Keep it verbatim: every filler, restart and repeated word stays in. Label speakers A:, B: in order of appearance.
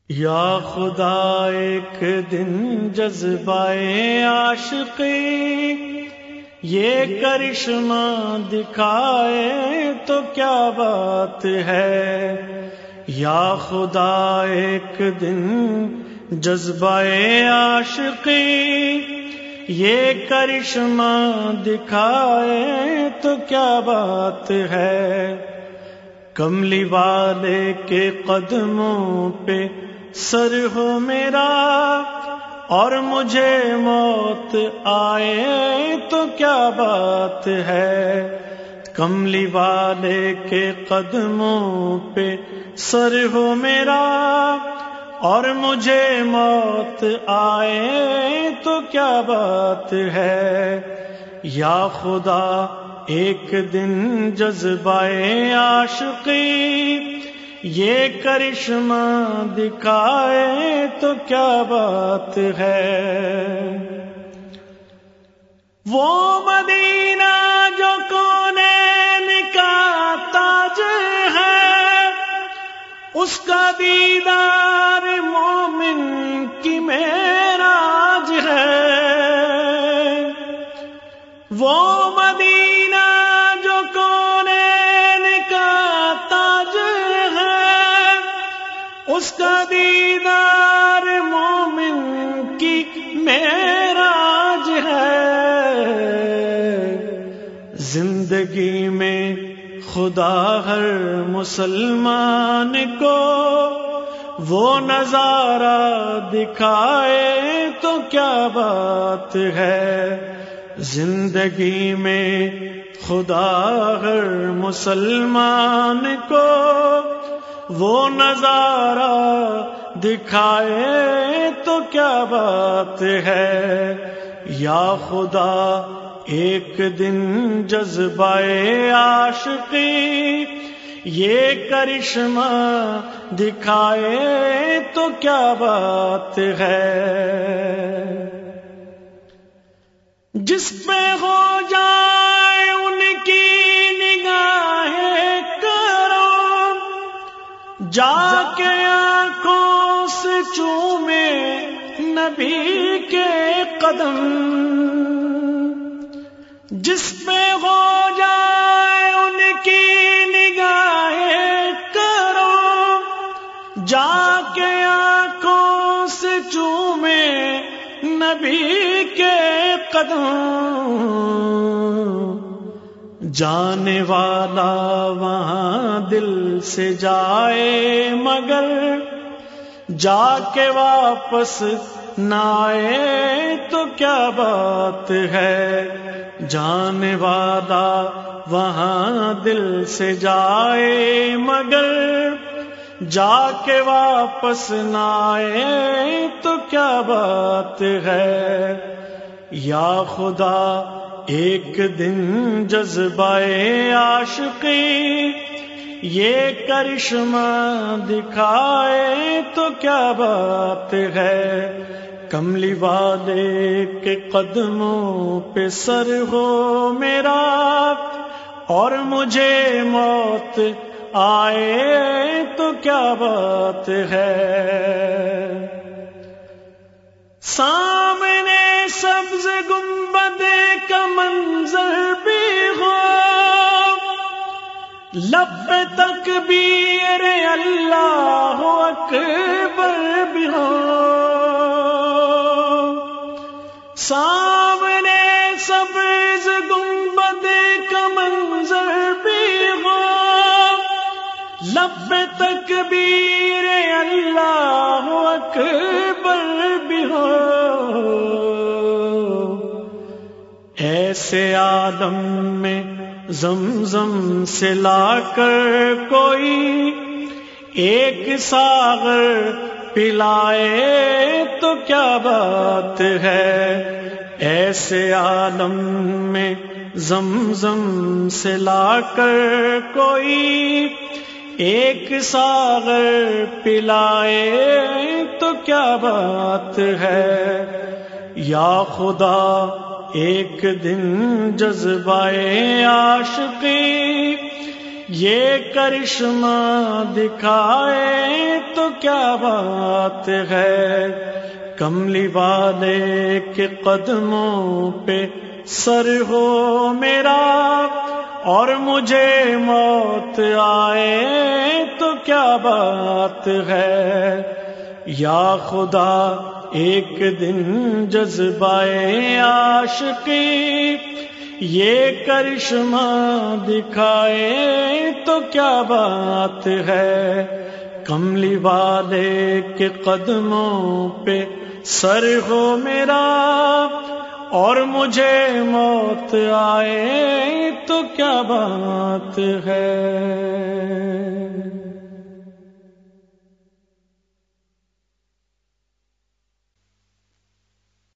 A: یا خدا ایک دن جذبۂ عاشقی یہ کرشمہ دکھائے تو کیا بات ہے. یا خدا ایک دن جذبۂ عاشقی یہ کرشمہ دکھائے تو کیا بات ہے. کملی والے کے قدموں پہ سر ہو میرا اور مجھے موت آئے تو کیا بات ہے. کملی والے کے قدموں پہ سر ہو میرا اور مجھے موت آئے تو کیا بات ہے. یا خدا ایک دن جذبۂ عاشقی یہ کرشمہ دکھائے تو کیا بات ہے. وہ مدینہ جو کونین کا تاج ہے اس کا دیدار مومن کی معراج ہے. وہ مدینہ جو کونین کا تاج ہے اس کا دیدار مومن کی معراج ہے. زندگی میں خدا ہر مسلمان کو وہ نظارہ دکھائے تو کیا بات ہے. زندگی میں خدا ہر مسلمان کو وہ نظارہ دکھائے تو کیا بات ہے. یا خدا ایک دن جذبۂ عاشقی یہ کرشمہ دکھائے تو کیا بات ہے. جس پہ ہو جائے ان کی نگاہیں کرم جا کے آنکھوں سے چومے نبی کے قدم. جس پہ ہو جائے ان کی نگاہیں کرم جا کے آنکھوں سے چومے نبی کے قدم. جانے والا وہاں دل سے جائے مگر جا کے واپس نہ آئے تو کیا بات ہے. جانے والا وہاں دل سے جائے مگر جا کے واپس نہ آئے تو کیا بات ہے. یا خدا ایک دن جذبۂ عاشقی یہ کرشمہ دکھائے تو کیا بات ہے. کملی والے کے قدموں پہ سر ہو میرا اور مجھے موت آئے تو کیا بات ہے. سامنے سبز گنبد کا منظر بھی ہو لب پہ تکبیر اللہ اکبر بھی ہو. سامنے سبز گنبد کا منظر بھی ہو لب پہ تکبیر اللہ اکبر بھی ہو. ایسے عالم میں زمزم سے لا کر کوئی ایک ساغر پلائے تو کیا بات ہے. ایسے عالم میں زمزم سے لا کر کوئی ایک ساغر پلائے تو کیا بات ہے. یا خدا ایک دن جذبۂ عاشقی یہ کرشمہ دکھائے تو کیا بات ہے، کملی والے کے قدموں پہ سر ہو میرا، اور مجھے موت آئے تو کیا بات ہے۔ یا خدا ایک دن جذبہ عاشقی یہ کرشمہ دکھائے تو کیا بات ہے، کملی والے کے قدموں پہ سر ہو میرا، اور مجھے موت آئے تو کیا بات ہے۔